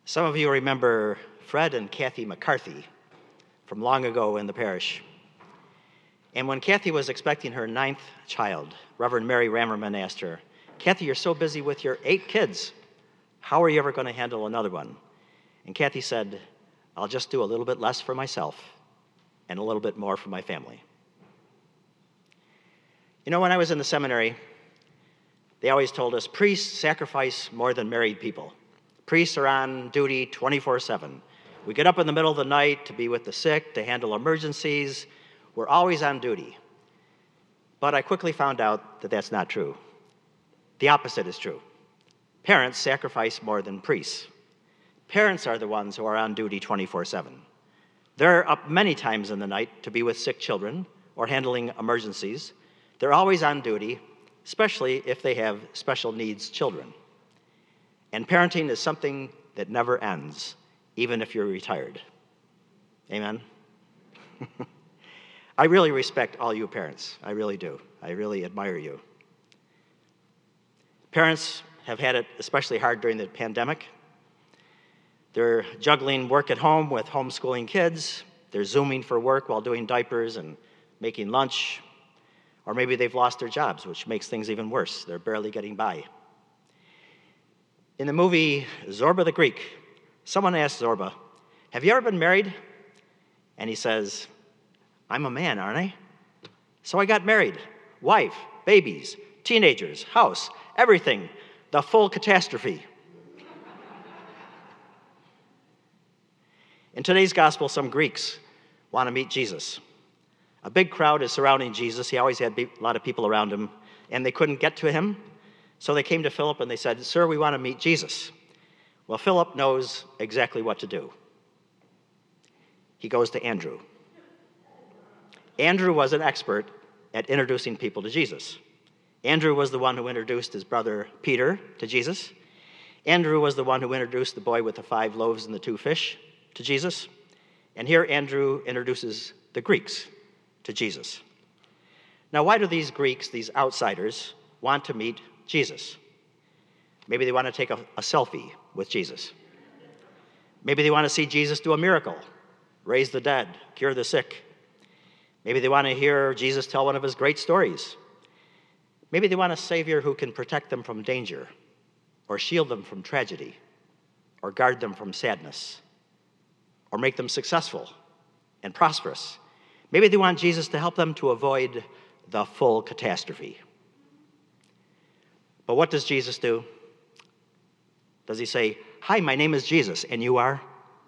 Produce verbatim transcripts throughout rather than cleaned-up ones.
Some of you remember Fred and Kathy McCarthy from long ago in the parish. And when Kathy was expecting her ninth child, Reverend Mary Rammerman asked her, "Kathy, you're so busy with your eight kids. How are you ever going to handle another one?" And Kathy said, "I'll just do a little bit less for myself and a little bit more for my family." You know, when I was in the seminary, they always told us priests sacrifice more than married people. Priests are on duty twenty-four seven. We get up in the middle of the night to be with the sick, to handle emergencies. We're always on duty. But I quickly found out that that's not true. The opposite is true. Parents sacrifice more than priests. Parents are the ones who are on duty twenty-four seven. They're up many times in the night to be with sick children or handling emergencies. They're always on duty, especially if they have special needs children. And parenting is something that never ends, even if you're retired. Amen? I really respect all you parents. I really do. I really admire you. Parents have had it especially hard during the pandemic. They're juggling work at home with homeschooling kids. They're Zooming for work while doing diapers and making lunch. Or maybe they've lost their jobs, which makes things even worse. They're barely getting by. In the movie Zorba the Greek, someone asked Zorba, "Have you ever been married?" And he says, "I'm a man, aren't I? So I got married. Wife, babies, teenagers, house, everything. The full catastrophe." In today's gospel, some Greeks want to meet Jesus. A big crowd is surrounding Jesus. He always had a lot of people around him, and they couldn't get to him. So they came to Philip and they said, "Sir, we want to meet Jesus." Well, Philip knows exactly what to do. He goes to Andrew. Andrew was an expert at introducing people to Jesus. Andrew was the one who introduced his brother Peter to Jesus. Andrew was the one who introduced the boy with the five loaves and the two fish to Jesus. And here Andrew introduces the Greeks to Jesus. Now, why do these Greeks, these outsiders, want to meet Jesus? Maybe they want to take a, a selfie with Jesus. Maybe they want to see Jesus do a miracle, raise the dead, cure the sick. Maybe they want to hear Jesus tell one of his great stories. Maybe they want a Savior who can protect them from danger, or shield them from tragedy, or guard them from sadness, or make them successful and prosperous. Maybe they want Jesus to help them to avoid the full catastrophe. But what does Jesus do? Does he say, "Hi, my name is Jesus, and you are?"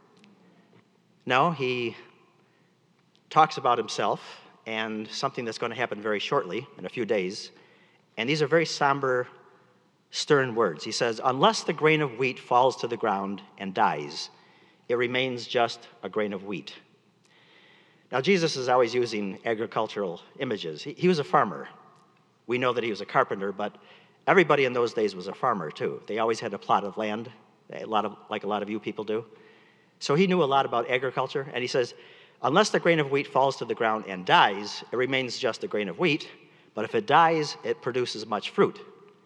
No, he talks about himself and something that's going to happen very shortly, in a few days. And these are very somber, stern words. He says, "Unless the grain of wheat falls to the ground and dies, it remains just a grain of wheat." Now, Jesus is always using agricultural images. He, he was a farmer. We know that he was a carpenter, but everybody in those days was a farmer, too. They always had a plot of land, a lot of, like a lot of you people do. So he knew a lot about agriculture, and he says, unless the grain of wheat falls to the ground and dies, it remains just a grain of wheat, but if it dies, it produces much fruit.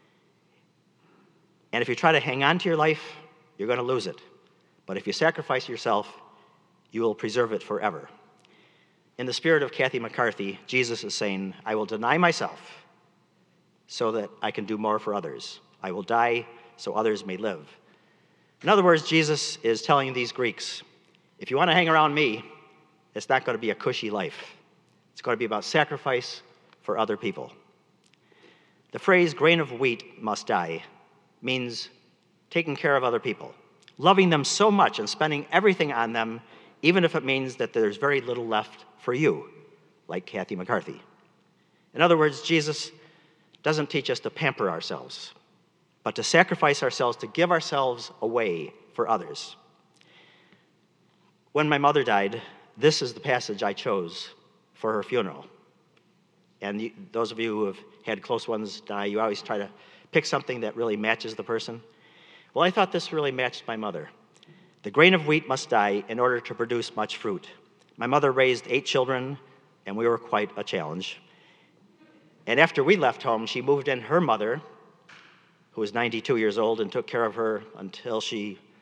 And if you try to hang on to your life, you're going to lose it. But if you sacrifice yourself, you will preserve it forever. In the spirit of Kathy McCarthy, Jesus is saying, I will deny myself so that I can do more for others. I will die so others may live. In other words, Jesus is telling these Greeks, if you want to hang around me, it's not going to be a cushy life. It's going to be about sacrifice for other people. The phrase grain of wheat must die means taking care of other people, loving them so much and spending everything on them, even if it means that there's very little left for you, like Kathy McCarthy. In other words, Jesus doesn't teach us to pamper ourselves, but to sacrifice ourselves, to give ourselves away for others. When my mother died, this is the passage I chose for her funeral. And you, those of you who have had close ones die, you always try to pick something that really matches the person. Well, I thought this really matched my mother. The grain of wheat must die in order to produce much fruit. My mother raised eight children, and we were quite a challenge. And after we left home, she moved in her mother, who was ninety-two years old, and took care of her until she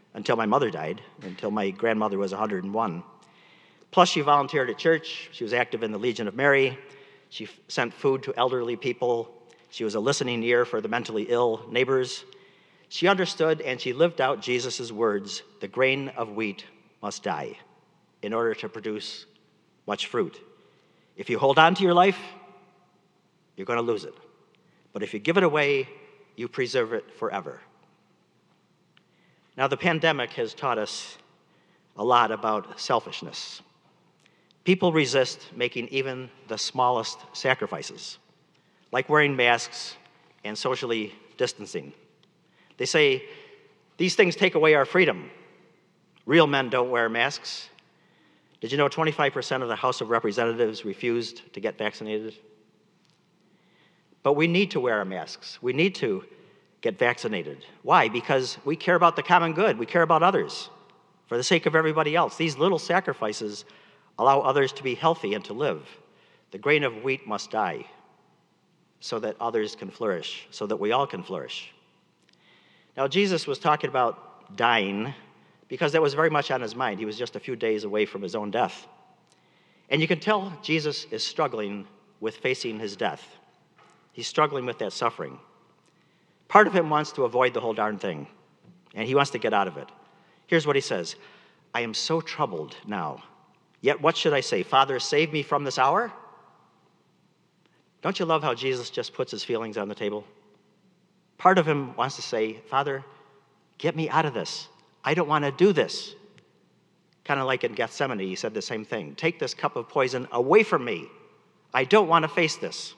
until my mother died, until my grandmother was one hundred and one. Plus, she volunteered at church. She was active in the Legion of Mary. She f- sent food to elderly people. She was a listening ear for the mentally ill neighbors. She understood and she lived out Jesus' words, "The grain of wheat must die in order to produce much fruit. If you hold on to your life, you're going to lose it. But if you give it away, you preserve it forever." Now, the pandemic has taught us a lot about selfishness. People resist making even the smallest sacrifices, like wearing masks and socially distancing. They say, these things take away our freedom. Real men don't wear masks. Did you know twenty-five percent of the House of Representatives refused to get vaccinated? But we need to wear our masks. We need to get vaccinated. Why? Because we care about the common good. We care about others for the sake of everybody else. These little sacrifices allow others to be healthy and to live. The grain of wheat must die so that others can flourish, so that we all can flourish. Now, Jesus was talking about dying because that was very much on his mind. He was just a few days away from his own death. And you can tell Jesus is struggling with facing his death. He's struggling with that suffering. Part of him wants to avoid the whole darn thing, and he wants to get out of it. Here's what he says: "I am so troubled now. Yet what should I say? Father, save me from this hour?" Don't you love how Jesus just puts his feelings on the table? Part of him wants to say, "Father, get me out of this. I don't want to do this." Kind of like in Gethsemane, he said the same thing. "Take this cup of poison away from me. I don't want to face this."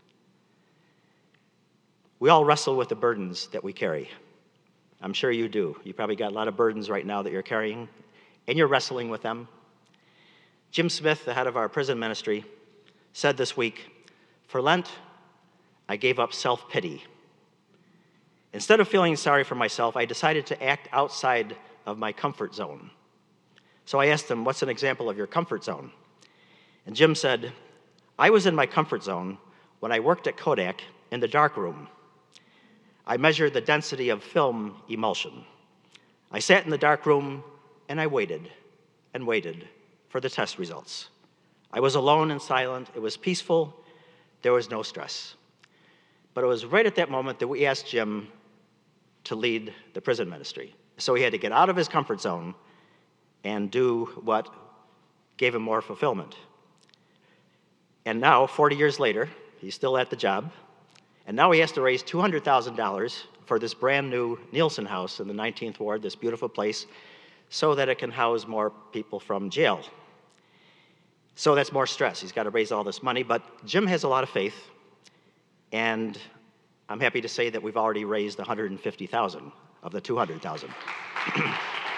We all wrestle with the burdens that we carry. I'm sure you do. You probably got a lot of burdens right now that you're carrying, and you're wrestling with them. Jim Smith, the head of our prison ministry, said this week, "For Lent, I gave up self-pity. Instead of feeling sorry for myself, I decided to act outside of my comfort zone." So I asked him, "What's an example of your comfort zone?" And Jim said, "I was in my comfort zone when I worked at Kodak in the darkroom. I measured the density of film emulsion. I sat in the darkroom and I waited and waited for the test results. I was alone and silent. It was peaceful. There was no stress." But it was right at that moment that we asked Jim to lead the prison ministry. So he had to get out of his comfort zone and do what gave him more fulfillment. And now, forty years later, he's still at the job. And now he has to raise two hundred thousand dollars for this brand new Nielsen House in the nineteenth Ward, this beautiful place, so that it can house more people from jail. So that's more stress. He's got to raise all this money. But Jim has a lot of faith, and I'm happy to say that we've already raised one hundred fifty thousand dollars of the two hundred thousand dollars.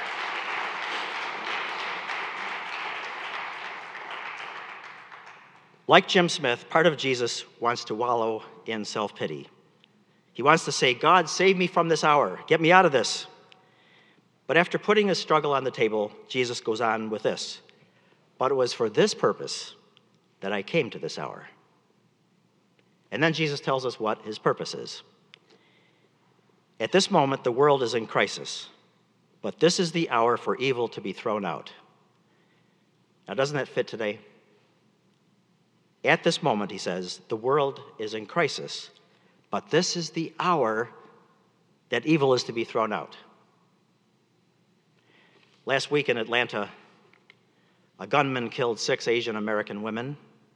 Like Jim Smith, part of Jesus wants to wallow in self-pity. He wants to say, "God, save me from this hour. Get me out of this." But after putting his struggle on the table, Jesus goes on with this: "But it was for this purpose that I came to this hour." And then Jesus tells us what his purpose is. "At this moment, the world is in crisis, but this is the hour for evil to be thrown out." Now, doesn't that fit today? At this moment, he says, the world is in crisis, but this is the hour that evil is to be thrown out. Last week in Atlanta, a gunman killed six Asian American women.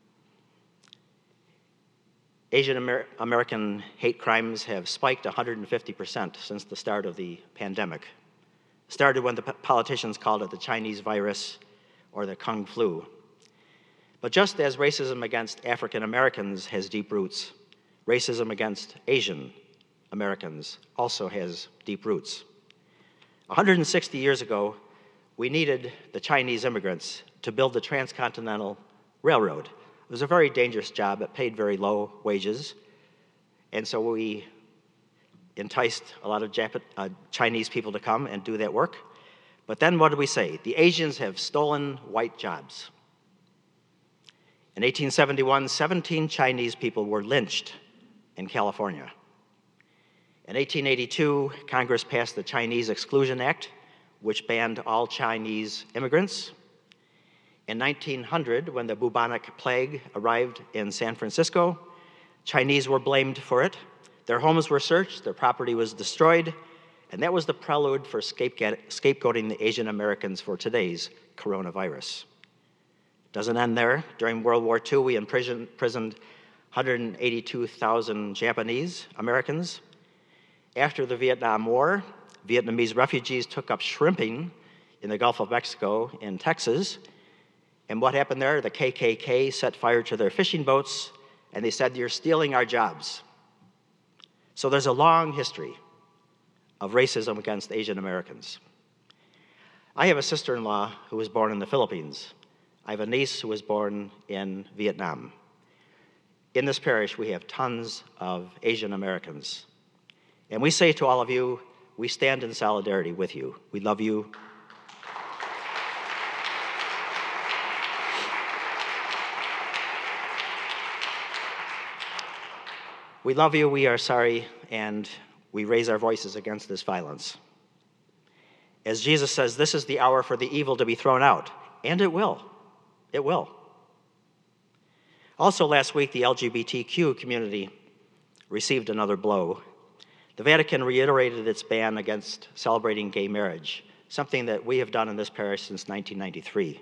Asian Amer- American hate crimes have spiked one hundred fifty percent since the start of the pandemic. It started when the p- politicians called it the Chinese virus or the Kung flu. But just as racism against African Americans has deep roots, racism against Asian Americans also has deep roots. one hundred sixty years ago, we needed the Chinese immigrants to build the Transcontinental Railroad. It was a very dangerous job. It paid very low wages. And so we enticed a lot of Jap- uh, Chinese people to come and do that work. But then what did we say? The Asians have stolen white jobs. In eighteen seventy-one, seventeen Chinese people were lynched in California. In eighteen eighty-two, Congress passed the Chinese Exclusion Act, which banned all Chinese immigrants. In nineteen hundred, when the bubonic plague arrived in San Francisco, Chinese were blamed for it. Their homes were searched, their property was destroyed, and that was the prelude for scapegoating the Asian Americans for today's coronavirus. Doesn't end there. During World War Two, we imprisoned one hundred eighty-two thousand Japanese Americans. After the Vietnam War, Vietnamese refugees took up shrimping in the Gulf of Mexico in Texas. And what happened there? The K K K set fire to their fishing boats, and they said, "You're stealing our jobs." So there's a long history of racism against Asian Americans. I have a sister-in-law who was born in the Philippines. I have a niece who was born in Vietnam. In this parish, we have tons of Asian Americans. And we say to all of you, we stand in solidarity with you. We love you. We love you, we are sorry, and we raise our voices against this violence. As Jesus says, this is the hour for the evil to be thrown out, and it will. It will. Also last week, the L G B T Q community received another blow. The Vatican reiterated its ban against celebrating gay marriage, something that we have done in this parish since nineteen ninety-three.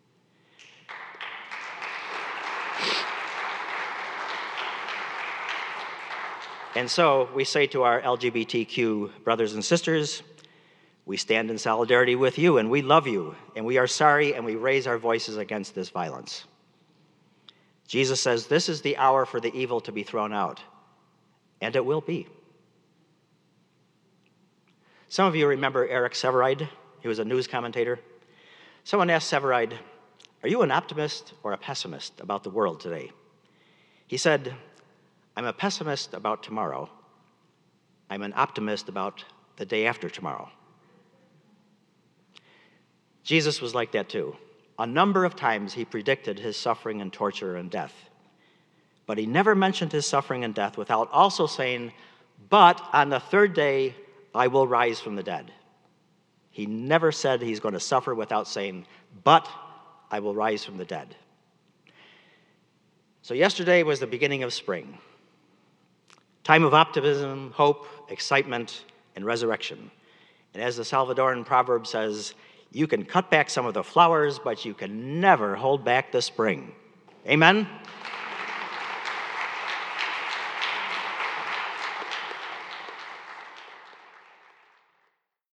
And so we say to our L G B T Q brothers and sisters, we stand in solidarity with you, and we love you, and we are sorry, and we raise our voices against this violence. Jesus says, this is the hour for the evil to be thrown out, and it will be. Some of you remember Eric Sevareid. He was a news commentator. Someone asked Sevareid, are you an optimist or a pessimist about the world today? He said, I'm a pessimist about tomorrow. I'm an optimist about the day after tomorrow. Jesus was like that too. A number of times he predicted his suffering and torture and death. But he never mentioned his suffering and death without also saying, but on the third day, I will rise from the dead. He never said he's going to suffer without saying, but I will rise from the dead. So yesterday was the beginning of spring. Time of optimism, hope, excitement, and resurrection. And as the Salvadoran proverb says, you can cut back some of the flowers, but you can never hold back the spring. Amen?